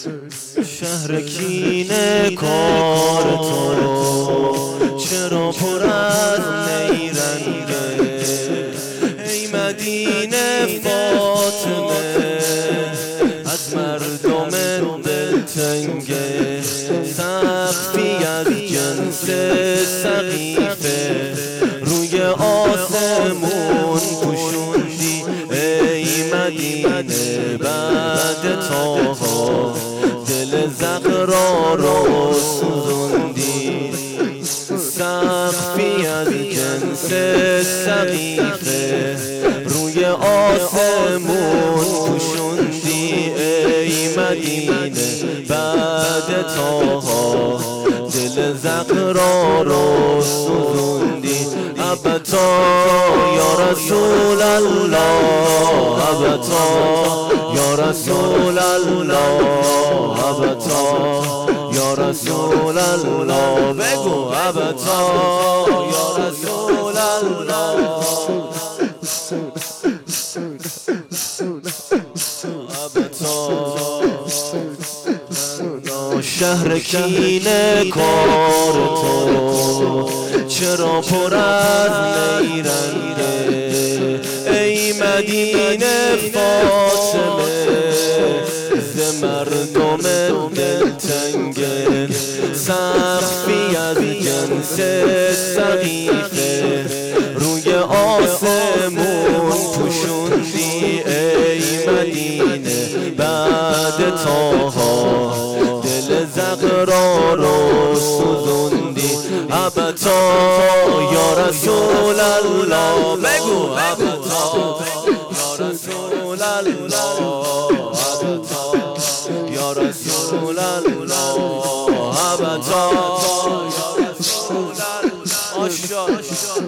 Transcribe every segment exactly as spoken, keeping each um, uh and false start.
شهر کینه کار تو چرا پر از نیرنگه؟ ای مدینه فاطمه از مردم دلتنگه، سقفی از جنس سقیفه روی آسمون پوشوندی. ای مدینه بعد تاها دل زغرا رو سوزوندی، سقفی از جنس سقیفه روی آسمون پوشوندی. ای مدینه بعد تاها دل زغرا رو سوزوندی. ابتا یا رسول الله، ابتا یا رسول الله، ابتا یا رسول الله، بگو ابتا یا رسول الله، ابتا. شهر کینه کار تو چرا پر از نیرنگه؟ ای مدینه فاطمه ز مردم دلتنگه، سقفی از جنس سقیفه روی آسمون پوشوندی. ای مدینه بعد تاها دل زغرا رو سوزوندی. ابتا یا رسول الله، بگو ابتا یا رسول الله، ابتا یا رسول الله، ابتا یا رسول الله.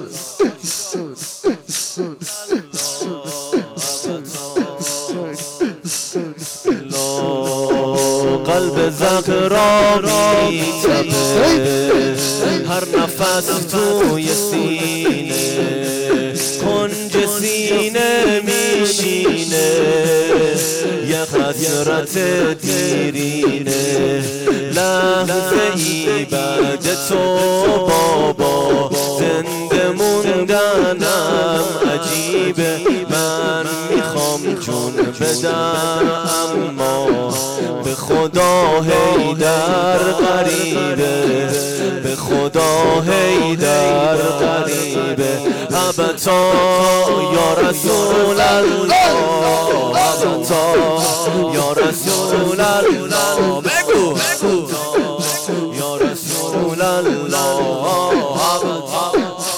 قلب زغرا می‌تپه هر نفس توی سینه، کنج سینه میشینه یه حسرت دیرینه. لحظه ای بعد تو بابا زنده موندنم عجیبه. من میخوام جون بدم اما به خدا حیدر غریبه، به خدا حیدر غریبه. ابتا یا رسول الله، ابتا یا رسول الله، بگو یا رسول الله، ابتا.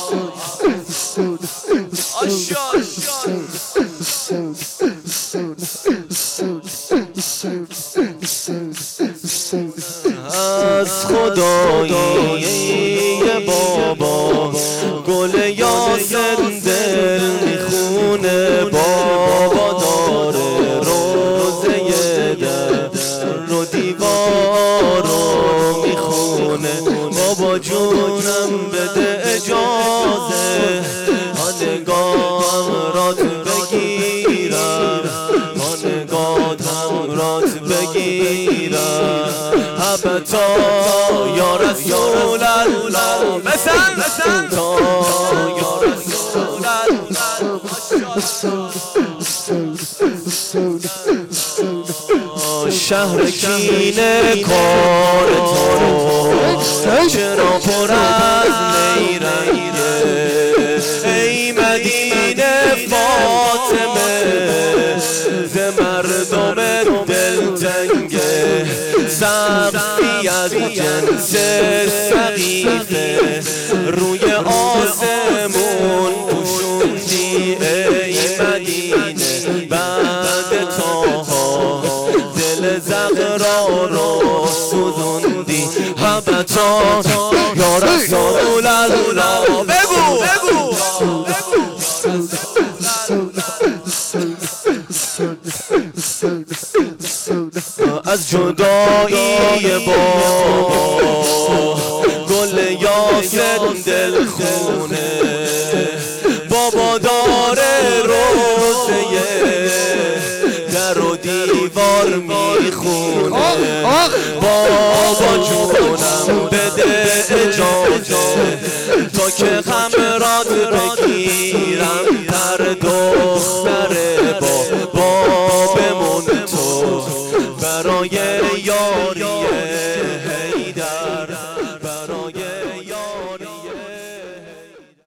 از خدایی بابا گل یاسر دل میخونه، بابا داره روزه در رو دیوار رو میخونه. بابا جونم بده اجازه آنگاه رات بگیرم، آنگاه رات بگیرم. ابتا یا رسول الله، بسن بسن تا یا رسول الله. شهر کینه کار تو چرا پر از نیرنگه؟ ای مدینه فاطمه ز مردم دلتنگه، سقفی از جنس سقیفه روی آسمون پوشوندی. ای مدینه بعد تاها دل زغرا رو سوزوندی. ابتا یا رسول الله، بگو بگو از جدایی بابا گل یاسر دل خونه، بابا داره روزه در و دیوار میخونه. بابا جونم بده اجازه تا که خمرات بگیرم پر دختر بابا بمون تو برای یاری